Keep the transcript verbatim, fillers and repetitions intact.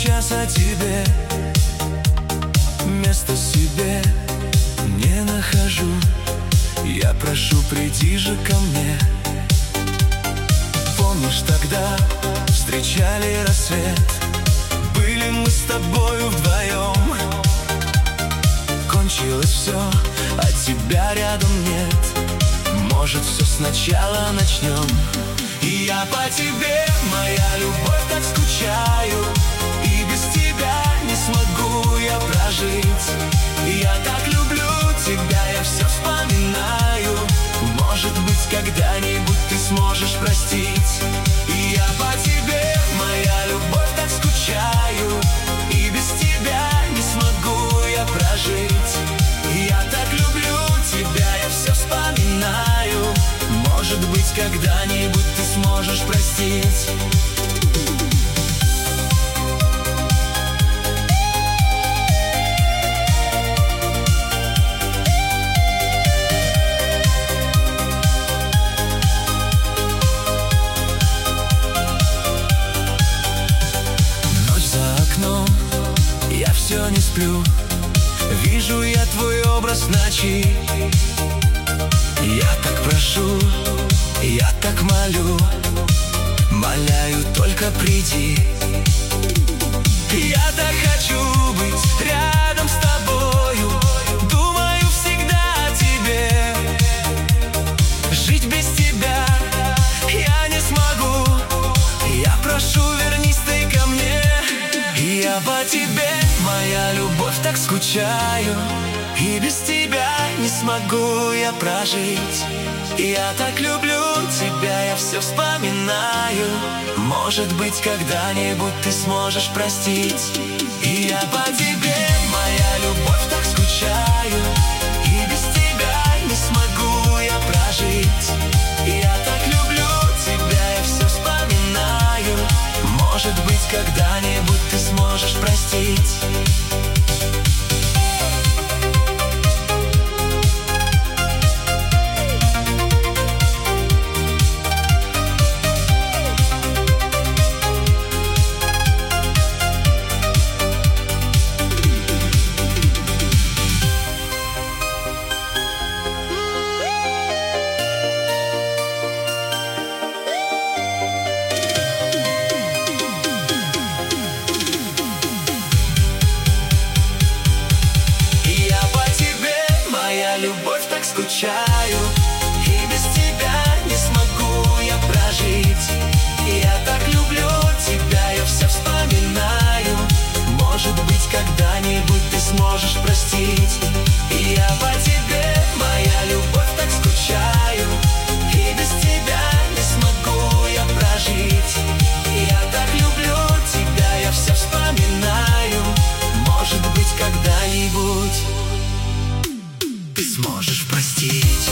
сейчас о тебе, места себе не нахожу. Я прошу, приди же ко мне. Помнишь, тогда встречали рассвет, были мы с тобою вдвоем. Кончилось все, а тебя рядом нет. Может, все сначала начнем. И я по тебе, моя любовь, так скучаю, и без тебя не смогу я прожить. Я так люблю тебя, я все вспоминаю. Может быть, когда-нибудь ты сможешь простить. И я по тебе, моя любовь, так скучаю, и без тебя не смогу я прожить. Я так люблю тебя, я все вспоминаю. Может быть, когда-нибудь ты сможешь простить. Я все не сплю, вижу я твой образ ночи. Я так прошу, я так молю, моляю, только приди. Я так хочу быть рядом с тобою, думаю всегда о тебе. Жить без тебя я не смогу, я прошу, вернись ты ко мне. Я по тебе, моя любовь, так скучаю, и без тебя не смогу я прожить. Я так люблю тебя, я все вспоминаю. Может быть, когда-нибудь ты сможешь простить. И я по тебе, моя любовь, так скучаю, и без тебя не смогу я прожить. Я так люблю тебя, я все вспоминаю. Может быть, когда-нибудь ты сможешь простить. Любовь, так скучаю, и без тебя не смогу я прожить. Я так люблю тебя, я все вспоминаю. Может быть, когда-нибудь ты сможешь простить. И я по тебе, моя любовь, так скучаю, и без тебя не смогу я прожить. Я так люблю тебя, я все вспоминаю. Может быть, когда-нибудь ты сможешь простить.